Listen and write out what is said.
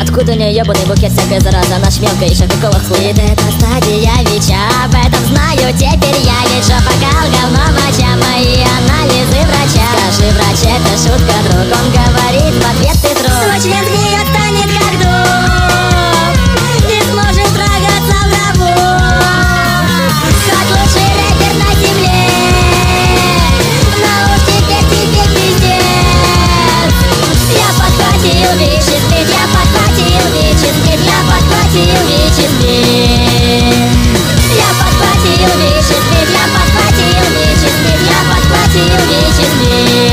Откуда у нее ебаный букет всякой заразы? Она шмелка и шахрукова хует. Это стадия ВИЧа, об этом знаю теперь я. Ведь жопа кал, говно, моча, мои анализы врача. Скажи, врач, это шутка, друг, он говорит в ответ ты труп. Твой член гниет, станет как дуб, не сможешь трогаться в гробу. Как лучший рэпер на земле, но уж теперь тебе пиздец. Я подхватил ВИЧ и СПИД, я подхватил ВИЧ и СПИД, я подхватил ВИЧ и СПИД. Я подхватил ВИЧ и СПИД, я подхватил ВИЧ и СПИД, я подхватил ВИЧ и СПИД.